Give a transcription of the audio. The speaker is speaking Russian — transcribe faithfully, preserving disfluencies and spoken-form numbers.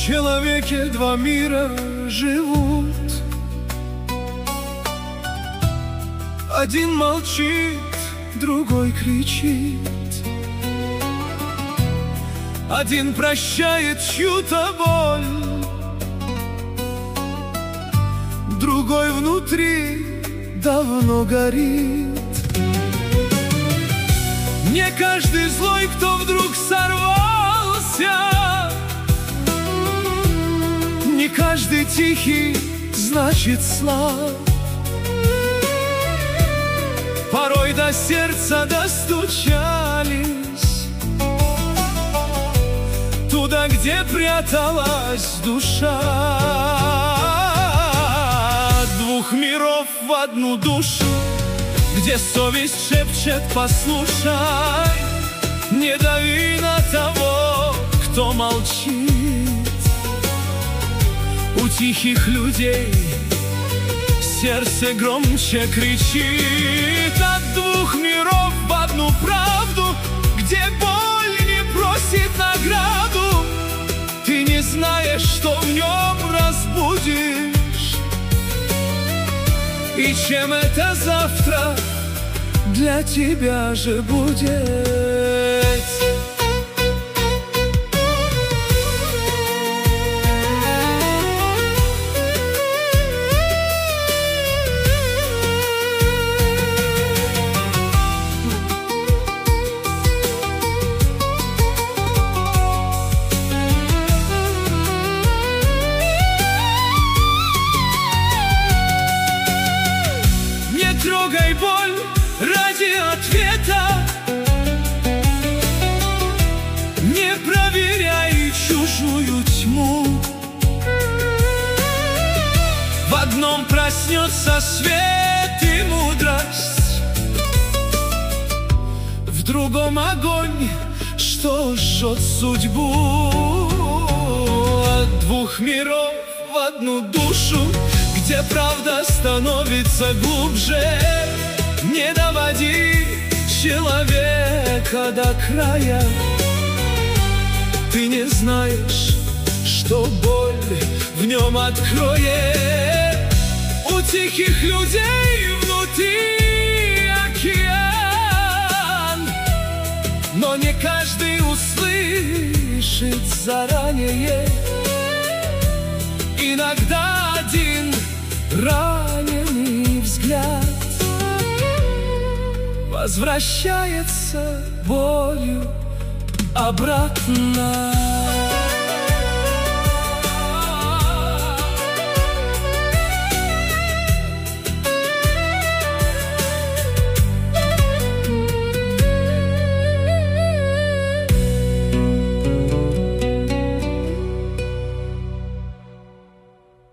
человеке два мира живут. Один молчит, другой кричит. Один прощает чью-то боль, другой внутри давно горит. Не каждый злой, кто вдруг сорвался, не каждый тихий, значит слаб. Порой до сердца достучались, туда, где пряталась душа. Двух миров в одну душу, где совесть шепчет: послушай, не дави на того, кто молчит. У тихих людей сердце громче кричит. От двух миров в одну правду, где боль не просит награду. Ты не знаешь, что в нем разбудишь, и чем это завтра для тебя же будет. Трогай боль ради ответа, не проверяй чужую тьму. В одном проснется свет и мудрость, в другом огонь, что жжет судьбу. От двух миров в одну душу, где правда становится глубже. Не доводи человека до края. Ты не знаешь, что боль в нем откроет. У тихих людей внутри океан, но не каждый услышит заранее. Иногда один раненый взгляд возвращается болью обратно.